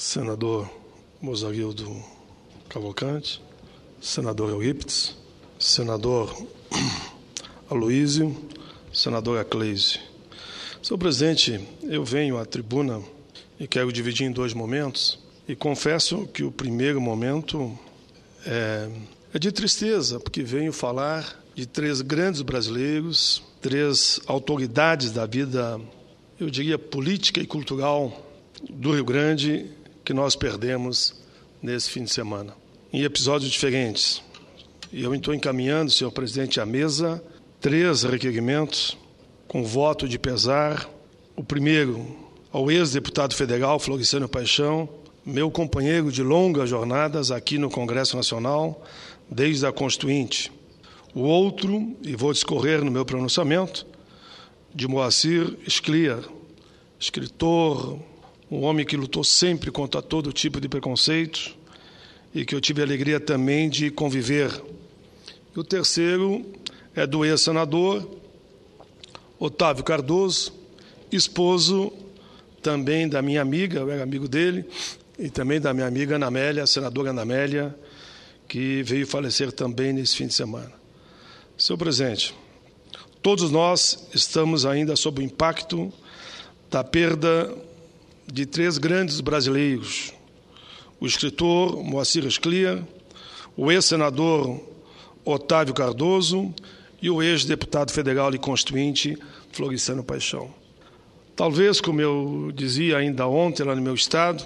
senador Mozaguildo Cavalcante, senador Eurípides, senador Aloísio, senadora Cleise. Senhor presidente, eu venho à tribuna e quero dividir em dois momentos, e confesso que o primeiro momento é de tristeza, porque venho falar de três grandes brasileiros, três autoridades da vida, eu diria, política e cultural do Rio Grande, que nós perdemos nesse fim de semana, em episódios diferentes. E eu estou encaminhando, senhor presidente, à mesa, três requerimentos com voto de pesar. O primeiro, ao ex-deputado federal Floriciano Paixão, meu companheiro de longas jornadas aqui no Congresso Nacional, desde a Constituinte. O outro, e vou discorrer no meu pronunciamento, de Moacir Scliar, escritor, um homem que lutou sempre contra todo tipo de preconceito e que eu tive a alegria também de conviver. E o terceiro é do ex-senador Otávio Cardoso, esposo também da minha amiga, eu era amigo dele, e também da minha amiga Ana Amélia, a senadora Ana Amélia, que veio falecer também nesse fim de semana. Senhor presidente, todos nós estamos ainda sob o impacto da perda de três grandes brasileiros, o escritor Moacir Scliar, o ex-senador Otávio Cardoso e o ex-deputado federal e constituinte Floriciano Paixão. Talvez, como eu dizia ainda ontem lá no meu estado,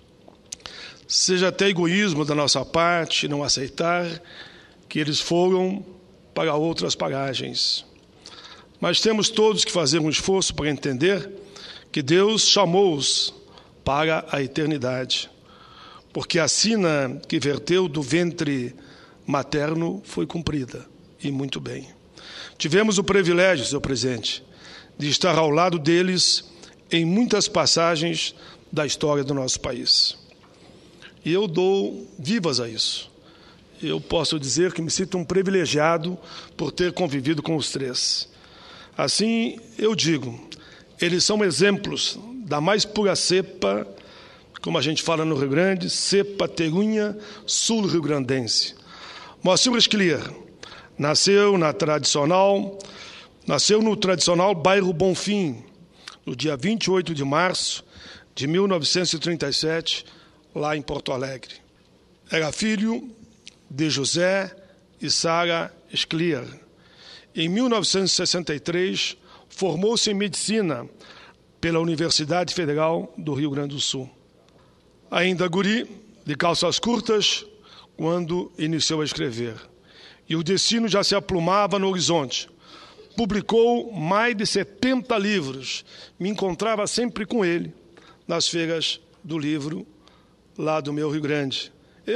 seja até egoísmo da nossa parte não aceitar que eles foram para outras paragens. Mas temos todos que fazer um esforço para entender que Deus chamou-os para a eternidade, porque a sina que verteu do ventre materno foi cumprida, e muito bem. Tivemos o privilégio, senhor presidente, de estar ao lado deles em muitas passagens da história do nosso país. E eu dou vivas a isso. Eu posso dizer que me sinto um privilegiado por ter convivido com os três. Assim, eu digo, eles são exemplos da mais pura cepa, como a gente fala no Rio Grande, cepa terunha sul-rio-grandense. Moacir Scliar nasceu no tradicional bairro Bonfim, no dia 28 de março de 1937, lá em Porto Alegre. Era filho de José e Sara Scliar. Em 1963, formou-se em medicina pela Universidade Federal do Rio Grande do Sul. Ainda guri, de calças curtas, quando iniciou a escrever. E o destino já se aplumava no horizonte. Publicou mais de 70 livros. Me encontrava sempre com ele nas feiras do livro lá do meu Rio Grande.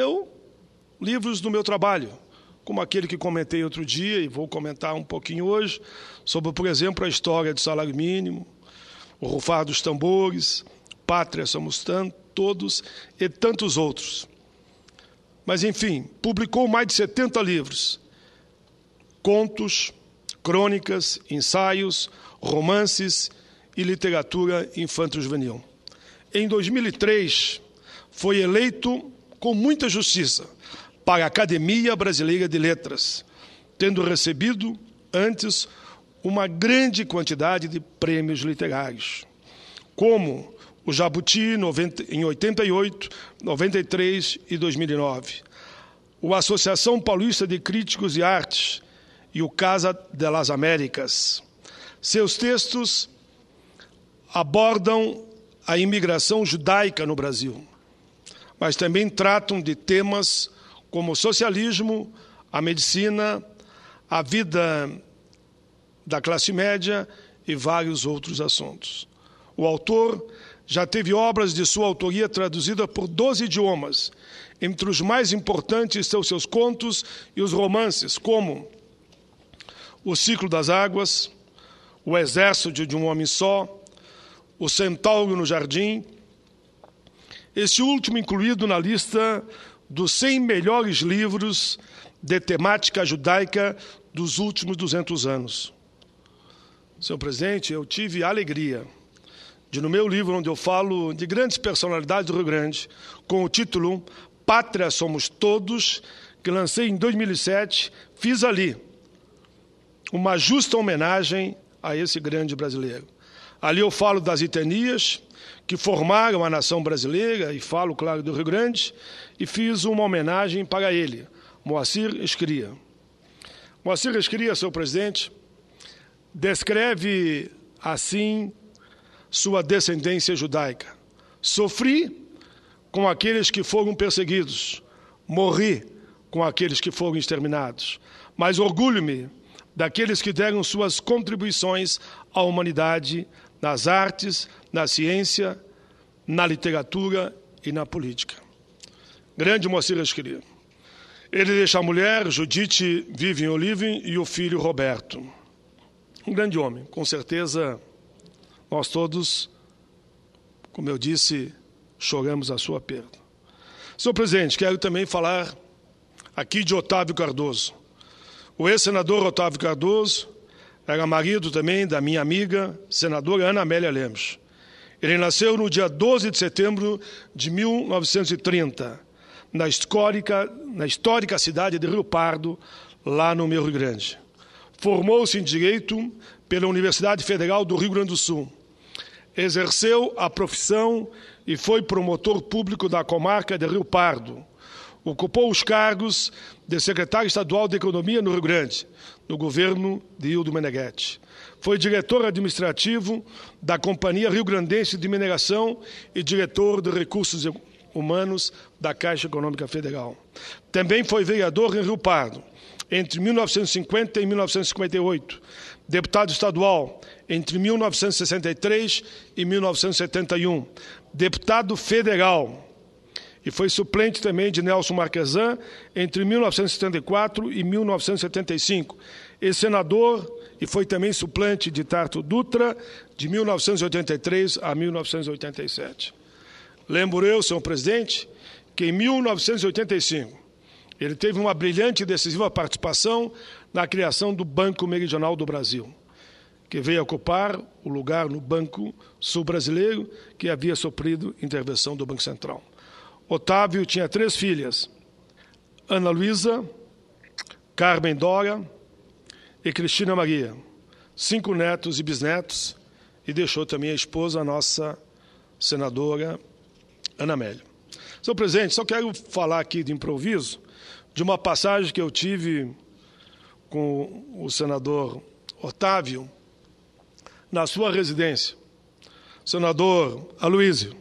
Livros do meu trabalho, como aquele que comentei outro dia e vou comentar um pouquinho hoje, sobre, por exemplo, a história do salário mínimo, o rufar dos tambores, Pátria Somos Todos e tantos outros. Mas, enfim, publicou mais de 70 livros, contos, crônicas, ensaios, romances e literatura infanto-juvenil. Em 2003, foi eleito com muita justiça para a Academia Brasileira de Letras, tendo recebido antes uma grande quantidade de prêmios literários, como o Jabuti em 88, 93 e 2009, o Associação Paulista de Críticos de Artes e o Casa de las Américas. Seus textos abordam a imigração judaica no Brasil, mas também tratam de temas como o socialismo, a medicina, a vida da classe média e vários outros assuntos. O autor já teve obras de sua autoria traduzidas por 12 idiomas. Entre os mais importantes estão seus contos e os romances, como O Ciclo das Águas, O Exército de um Homem Só, O Centauro no Jardim, este último incluído na lista dos 100 melhores livros de temática judaica dos últimos 200 anos. Senhor presidente, eu tive a alegria no meu livro, onde eu falo de grandes personalidades do Rio Grande, com o título Pátria Somos Todos, que lancei em 2007, fiz ali uma justa homenagem a esse grande brasileiro. Ali eu falo das etnias que formaram a nação brasileira, e falo, claro, do Rio Grande, e fiz uma homenagem para ele, Moacir Escria. Moacir Escria, seu presidente, descreve assim sua descendência judaica. Sofri com aqueles que foram perseguidos, morri com aqueles que foram exterminados, mas orgulho-me daqueles que deram suas contribuições à humanidade nas artes, na ciência, na literatura e na política. Grande Moacir Escria. Ele deixa a mulher, Judite Vivian Olive, e o filho Roberto. Um grande homem, com certeza nós todos, como eu disse, choramos a sua perda. Senhor presidente, quero também falar aqui de Otávio Cardoso. O ex-senador Otávio Cardoso era marido também da minha amiga, senadora Ana Amélia Lemos. Ele nasceu no dia 12 de setembro de 1930, na histórica cidade de Rio Pardo, lá no meu Rio Grande. Formou-se em Direito pela Universidade Federal do Rio Grande do Sul. Exerceu a profissão e foi promotor público da comarca de Rio Pardo. Ocupou os cargos de secretário estadual de Economia no Rio Grande, no governo de Hildo Meneghetti. Foi diretor administrativo da Companhia Rio Grandense de Mineração e diretor de Recursos Humanos da Caixa Econômica Federal. Também foi vereador em Rio Pardo, entre 1950 e 1958, deputado estadual entre 1963 e 1971, deputado federal, e foi suplente também de Nelson Marquesan entre 1974 e 1975, e senador, e foi também suplente de Tarto Dutra de 1983 a 1987. Lembro eu, senhor presidente, que em 1985 ele teve uma brilhante e decisiva participação na criação do Banco Meridional do Brasil, que veio ocupar o lugar no Banco Sul Brasileiro, que havia sofrido intervenção do Banco Central. Otávio tinha 3 filhas, Ana Luísa, Carmen Dora e Cristina Maria, 5 netos e bisnetos, e deixou também a esposa, a nossa senadora Ana Amélia. Senhor presidente, só quero falar aqui de improviso de uma passagem que eu tive com o senador Otávio na sua residência, senador Aloísio.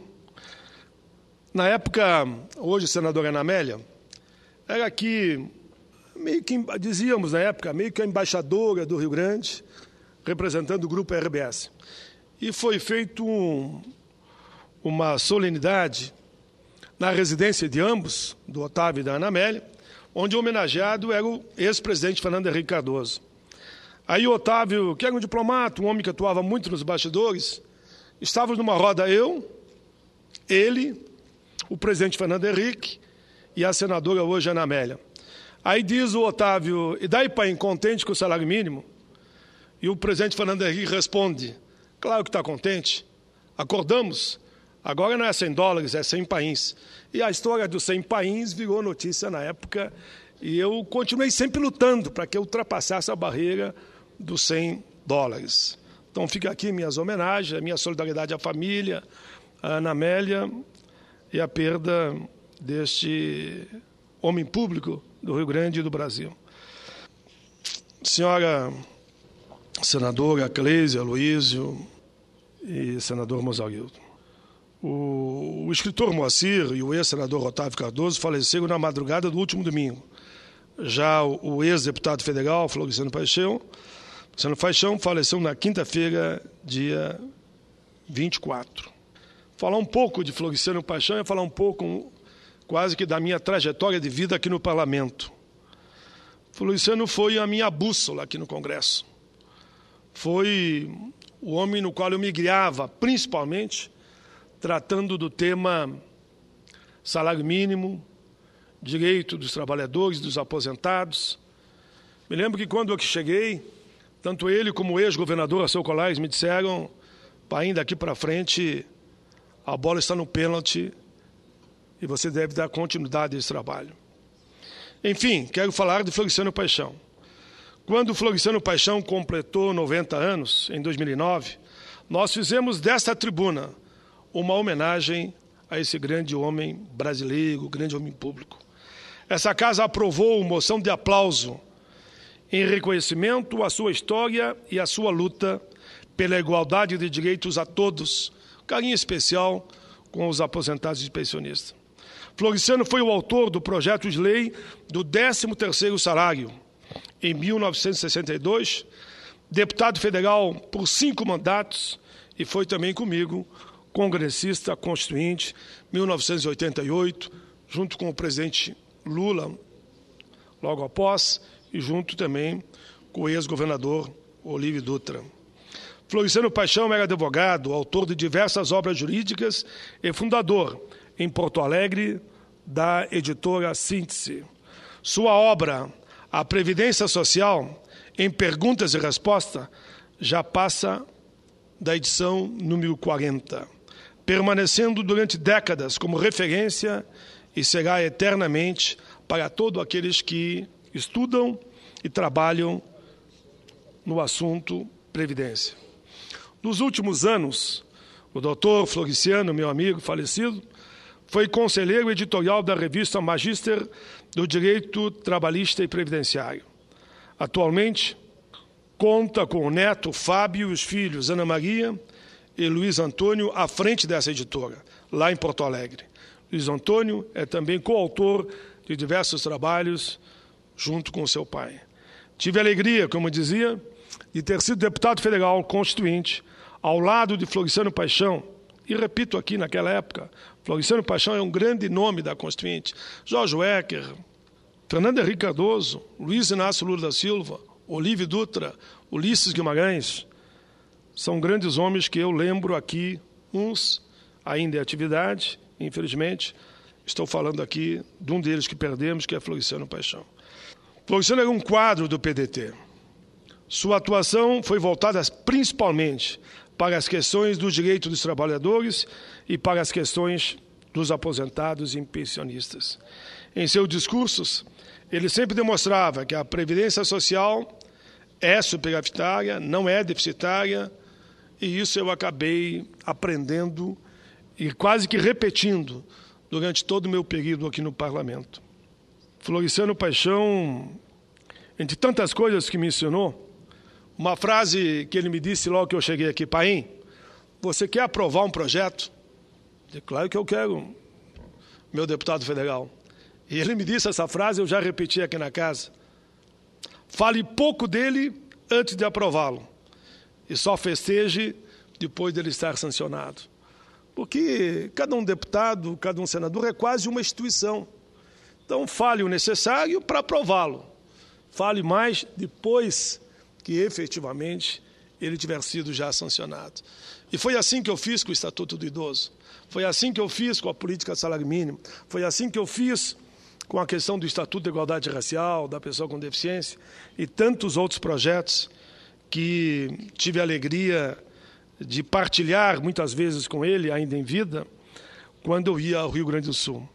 Na época, hoje senadora Ana Amélia, era aqui, meio que dizíamos na época, meio que a embaixadora do Rio Grande, representando o grupo RBS. E foi feito uma solenidade na residência de ambos, do Otávio e da Ana Amélia, onde o homenageado era o ex-presidente Fernando Henrique Cardoso. Aí o Otávio, que era um diplomata, um homem que atuava muito nos bastidores, estávamos numa roda eu, ele, o presidente Fernando Henrique e a senadora hoje, Ana Amélia. Aí diz o Otávio, e daí, pai, contente com o salário mínimo? E o presidente Fernando Henrique responde, claro que está contente, acordamos, agora não é $100, é 100 pains. E a história dos 100 pains virou notícia na época, e eu continuei sempre lutando para que eu ultrapassasse a barreira dos $100. Então fica aqui minhas homenagens, a minha solidariedade à família, à Ana Amélia, e a perda deste homem público do Rio Grande e do Brasil. Senhora senadora Cleise, Aloísio e senador Mozarildo. O escritor Moacir e o ex-senador Otávio Cardoso faleceram na madrugada do último domingo. Já o ex-deputado federal, Floriciano Paixão, faleceu na quinta-feira, dia 24. Falar um pouco de Floriciano Paixão é falar um pouco, quase que da minha trajetória de vida aqui no Parlamento. Floriciano foi a minha bússola aqui no Congresso. Foi o homem no qual eu me guiava, principalmente tratando do tema salário mínimo, direito dos trabalhadores, dos aposentados. Me lembro que quando eu cheguei, tanto ele como o ex-governador Alceu Colares me disseram, Paim, daqui para frente, a bola está no pênalti e você deve dar continuidade a esse trabalho. Enfim, quero falar de Floriciano Paixão. Quando Floriciano Paixão completou 90 anos, em 2009, nós fizemos desta tribuna uma homenagem a esse grande homem brasileiro, grande homem público. Essa casa aprovou moção de aplauso em reconhecimento à sua história e à sua luta pela igualdade de direitos a todos, carinho especial com os aposentados e pensionistas. Floriciano foi o autor do projeto de lei do 13º salário, em 1962, deputado federal por 5 mandatos e foi também comigo congressista constituinte, 1988, junto com o presidente Lula, logo após, e junto também com o ex-governador Olívio Dutra. Floriciano Paixão era advogado, autor de diversas obras jurídicas e fundador, em Porto Alegre, da editora Síntese. Sua obra, A Previdência Social, em Perguntas e Respostas, já passa da edição número 40, permanecendo durante décadas como referência e será eternamente para todos aqueles que estudam e trabalham no assunto Previdência. Nos últimos anos, o doutor Floriciano, meu amigo falecido, foi conselheiro editorial da revista Magíster do Direito Trabalhista e Previdenciário. Atualmente, conta com o neto Fábio e os filhos Ana Maria e Luiz Antônio à frente dessa editora, lá em Porto Alegre. Luiz Antônio é também coautor de diversos trabalhos junto com seu pai. Tive a alegria, como dizia, de ter sido deputado federal constituinte ao lado de Floriciano Paixão. E repito aqui, naquela época, Floriciano Paixão é um grande nome da Constituinte. Jorge Wecker, Fernando Henrique Cardoso, Luiz Inácio Lula da Silva, Olívio Dutra, Ulisses Guimarães, são grandes homens que eu lembro aqui, uns ainda em atividade, infelizmente. Estou falando aqui de um deles que perdemos, que é Floriciano Paixão. Floriciano era um quadro do PDT. Sua atuação foi voltada principalmente para as questões dos direitos dos trabalhadores e para as questões dos aposentados e pensionistas. Em seus discursos, ele sempre demonstrava que a Previdência Social é superavitária, não é deficitária, e isso eu acabei aprendendo e quase que repetindo durante todo o meu período aqui no Parlamento. Floriciano Paixão, entre tantas coisas que me ensinou, uma frase que ele me disse logo que eu cheguei aqui: Paim, você quer aprovar um projeto? Eu disse, claro que eu quero, meu deputado federal. E ele me disse essa frase, eu já repeti aqui na casa: fale pouco dele antes de aprová-lo e só festeje depois dele estar sancionado. Porque cada um deputado, cada um senador é quase uma instituição. Então fale o necessário para aprová-lo. Fale mais depois que efetivamente ele tiver sido já sancionado. E foi assim que eu fiz com o Estatuto do Idoso. Foi assim que eu fiz com a política de salário mínimo. Foi assim que eu fiz com a questão do Estatuto da Igualdade Racial, da pessoa com deficiência e tantos outros projetos que tive a alegria de partilhar muitas vezes com ele, ainda em vida, quando eu ia ao Rio Grande do Sul.